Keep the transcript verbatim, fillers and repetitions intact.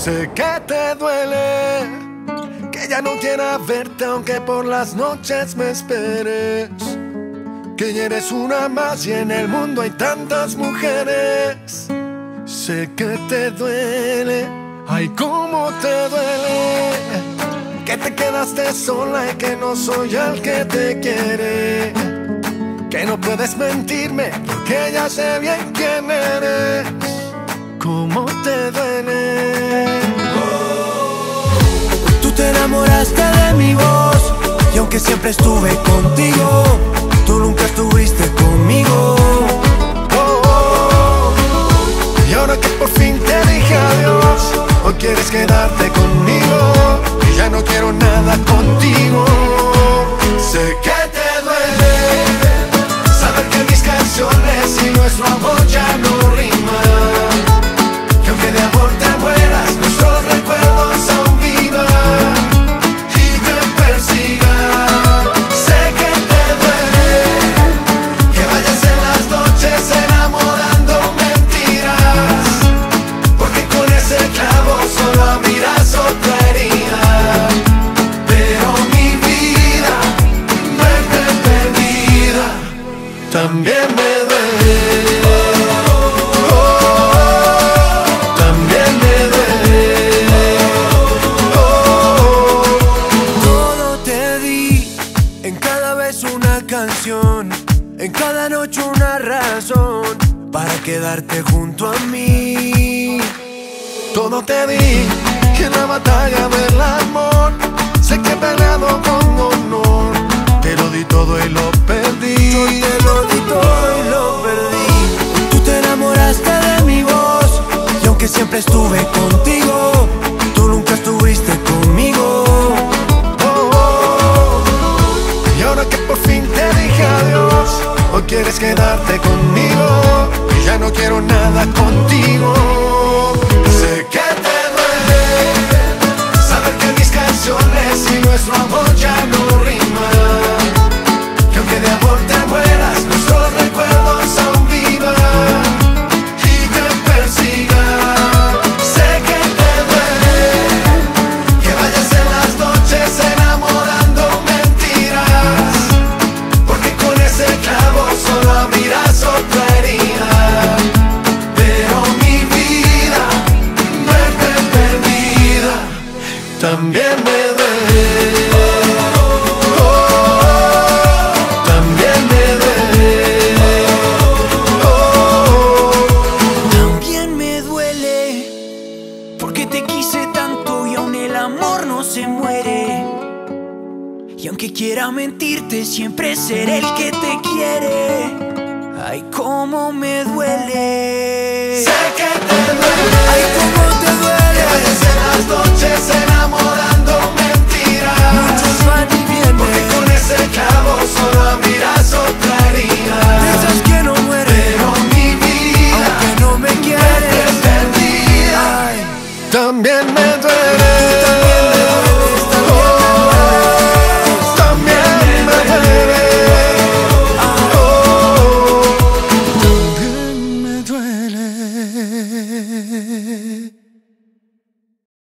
Sé que te duele, que ya no quiera verte aunque por las noches me esperes, que ya eres una más y en el mundo hay tantas mujeres. Sé que te duele, ay cómo te duele, que te quedaste sola y que no soy el que te quiere, que no puedes mentirme porque ya sé bien quién eres. ¿Cómo te duele? Tú te enamoraste de mi voz y aunque siempre estuve contigo, tú nunca estuviste conmigo. Oh, oh. Y ahora que por fin te dije adiós, hoy quieres quedarte conmigo y ya no quiero nada contigo. Sé que te duele saber que mis canciones y nuestro amor ya no riman, que aunque de amor te mueras, nuestros recuerdos aún vivan y te persigan. Sé que te duele que vayas en las noches enamorando mentiras, porque con ese clavo solo abrirás otra herida. Pero mi vida, verte perdida, también me duele. En cada noche una razón para quedarte junto a mí. Todo te di y en la batalla del amor sé que he peleado con honor. Te lo di todo y lo perdí. Yo te lo di todo y lo perdí. Tú te enamoraste de mi voz y aunque siempre estuve contigo, tú nunca estuviste conmigo. Que por fin te dije adiós, hoy quieres quedarte conmigo y ya no quiero nada contigo. Sé que te duele saber que mis canciones y nuestro amor ya no riman, que aunque de amor te mueras, nuestros recuerdos aún vivan y te persigan. Sé que te duele que vayas en las noches enamorando mentiras, ese clavo solo abrirás otra herida. Pero mi vida, verte perdida, también me duele. Oh, también me duele. Oh, también me duele, porque te quise tanto y aún el amor no se muere. Y aunque quiera mentirte, siempre seré el que te quiere. Ay, cómo me duele. Sé que te duele. Ay, cómo te duele. Que vayas en las noches enamoradas